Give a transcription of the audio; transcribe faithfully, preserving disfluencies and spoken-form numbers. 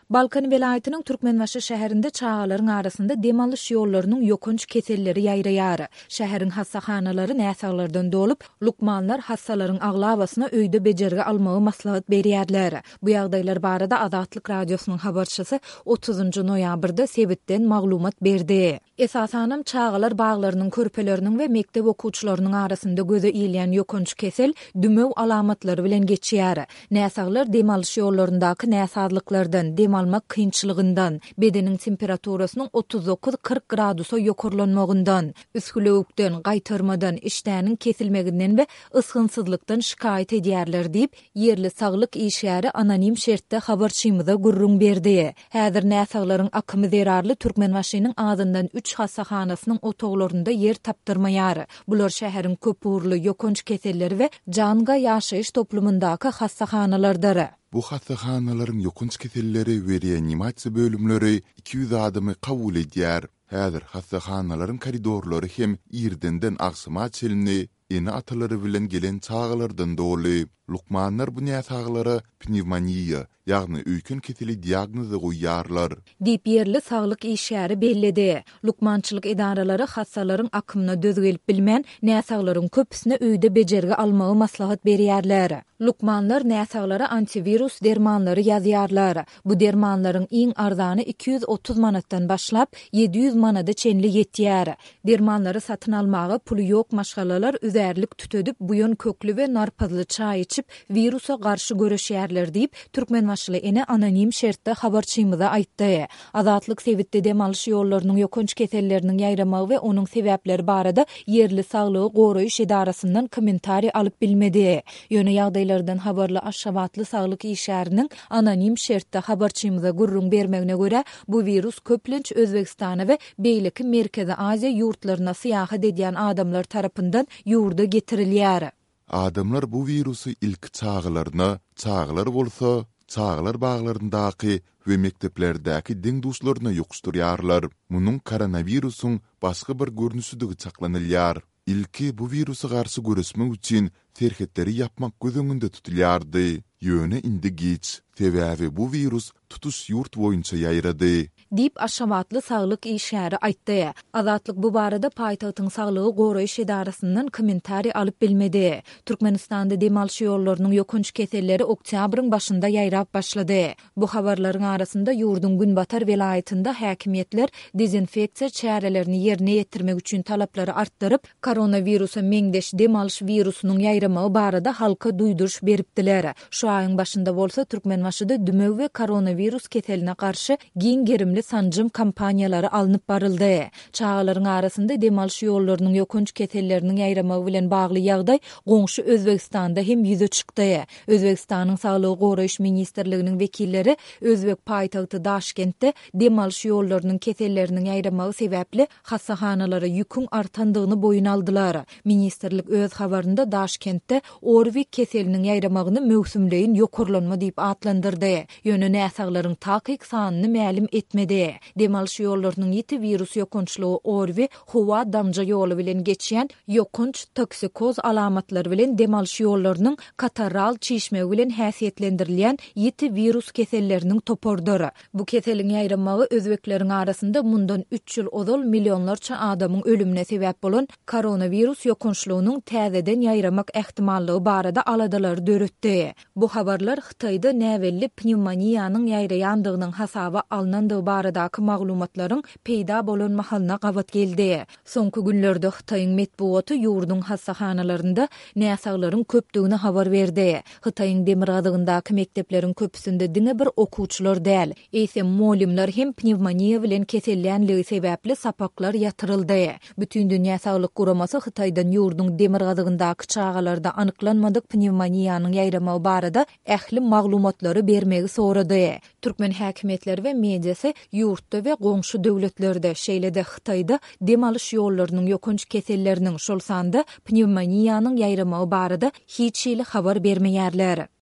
Balkan vilayetinin Türkmenbaşı şäherinde çağalaryň arasynda demalyş ýollarynyň ýokunç keselleri ýaýraýar. Şäheriň hassahanaları näsaglardan dolup, lukmanlar hassalaryň aglabasyna öýde bejerge almagy maslahat berýärler. Bu ýagdaýlar barada Azatlyk radiosynyň habarçysy otuzunçy noýabrda sebitden maglumat berdi. Esasanam çağalar baglarynyň körpeleriniň we mektep okuwçylarynyň arasynda göze ilýän ýokunç kesel dümöw alamatlary bilen geçýär. Näsaglar demalyş ýollaryndaky näsadlyklardan, demalmak kynçylygyndan, bedeniň temperaturasynyň otuz dokuz kırk gradusa ýokurlanmagyndan, üskülewükden, gaýtarmadan, işdäniň kesilmeginden we ysgynsyzlykdan şikayet edýärler diýip yerli saglyk işgäri anonim şertde habarçymyza gurrun berdi. Häzir näsaglaryň akymy zerarly Türkmenbaşynyň adyndan üç hassahanasynyň otoglarynda yer tapdyrmaýar. Bular şäheriň köp uğurly ýokunç keselleri we janga ýaşaýyş toplumyndaky hassahanalardyr. Bu hassahanaların ýokunç keselleri we reanimasiýa bölümleri iki yüz adymy kabul edýär. Häzir hassahanaların koridorlary hem irdenden agsyma çelini, eni atalary bilen gelen çağalardan doly. Lukmanlar bu näsaglara pnevmoniýa, ýagny öýkün keseli diagnozy goýýarlar. Diýip yerli saglyk işgäri bellidi. Lukmançylyk edaralary hassalaryň akymyna döz gelip bilmän näsaglaryň köpüsine öýde bejerge almagy maslahat berýärler. Lukmanlar näsaglara antivirus dermanlary ýazýarlar. Bu dermanlaryň iň arzany iki yüz otuz manatdan başlap yedi yüz manada çenli ýetýär. Dermanlary satyn almagy puly ýok maşgalalar üzerlik tütödüp buýan köklü we narpazly çaý içip virusa garşy göreşýärler diýip Türkmenbaşly ene anonim şertde habarçymyza aýtdy. Azatlyk sebitde demalyş ýollarynyň ýokunç keselleriniň ýaýramagy we onuň sebäpleri barada yerli saglygy goraýyş edarasyndan kommentari alyp bilmedi. Ýöne ýagdaýlardan habarly Aşgabatly saglyk işgäriniň anonim şertde habarçymyza gurrun bermegine görä bu virus köplenç Özbegistana we beýleki Merkezi Aziýa ýurtlaryna syýahat edýän adamlar tarapyndan ýurda getirilýär. Adamlar bu virusu ilk çağlarına, çağlar bolsa, çağlar baglaryndaky we mekteplerdäki diň duşlaryna ýokuşdurýarlar. Munyň koronavirusyň başga bir görnüşidigi çaklanylýar. İlki bu virusa garşy göresmek üçin terhetleri yapmak gözüňünde tutulýardy. Ýöne indi geç. Sebäbi bu virus tutuş ýurt boýunça ýaýrady. Diýip Aşgabatly saglyk işgäri aýtdy. Azatlyk bu barada paýtagtyň saglygy goraýyş edarasyndan kommentari alyp bilmedi. Türkmenistanda demalyş ýollarynyň ýokunç keselleri oktýabryň başynda ýaýrap başlady. Bu habarlaryň arasynda ýurdun Günbatar vilayetinde häkimiýetler dezinfeksiýa çärelerini ýerine ýetirmek üçin talaplary artdyryp, koronavirusa meňdeş demalyş virusynyň ýaýramagy barada halka duýduruş beripdiler. Şu aýyň başynda bolsa Türkmenbaşyda dümöw we koronavirus keseline karşı giň gerimli sanjym kampaniýalary alınıp baryldy. Çağalaryň arasynda demalyş ýollarynyň ýokunç keselleriniň ýaýramagy bilen bagly ýagdaý goňşy Özbegistanda hem ýüze çykdy. Özbegistanyň Saglyk goraýyş ministrliginiň wekilleri Özbek paýtagty Daşkentde demalyş ýollarynyň keselleriniň ýaýramagy sebäpli hassahanalara ýüküň artandygyny boýun aldylar. Ministrlik öz habarynda Daşkentde Orwik keseliniň ýaýramagyny möwsümleýin ýokurlanma diýip atlandyrdy. Ýöne näsaglaryň takyk sanyny mälim etmedi. Demalyş ýollarynyň ýeti virus ýokunçlugy Orwi howa damja ýoly bilen geçýän ýokunç toksikoz alamatlary bilen demalyş ýollarynyň kataral çişme bilen häsiýetlendirilýän ýeti virus keselleriniň topordur. Bu keseliň ýaýramagy özbekleriň arasynda mundan üç ýyl ozal millionlarça adamyň ölümine sebäp bolan koronavirus ýokunçlugynyň täzeden ýaýramak ähtimallygy barada aladalar döretdi. Bu habarlar Hytaýda näwelli pnevmoniýanyň ýaýraýandygynyň hasaba alınandygy baradaky maglumatlaryň peýda bolan mahalyna gabat geldi. Soňky günlerde Hytaýyň metbuaty ýurdun hassahanalarynda näsaglaryň köpdigini habar berdi. Hytaýyň Demirgadygyndaky mektepleriň köpüsinde diňe bir okuwçylar däl, eýse molimler hem pnevmoniýa bilen kesellänligi sebäpli sapaklar ýatyryldy. Bütün dünýä saglyk guramasy Hytaýdan ýurdun Demirgadygyndaky çağalarda anyklanmadyk pnevmoniýanyň ýaýramagy barada ähli maglumatlary bermegi sorady. Türkmen häkimetleri we mediasy ýurtda we goňşy döwletlerde şeýlede Hytaýda demalyş ýollarynyň ýokunç keselleriniň şol sanda pnevmoniýanyň ýaýramagy barada hiç ýyly habar bermeýärler.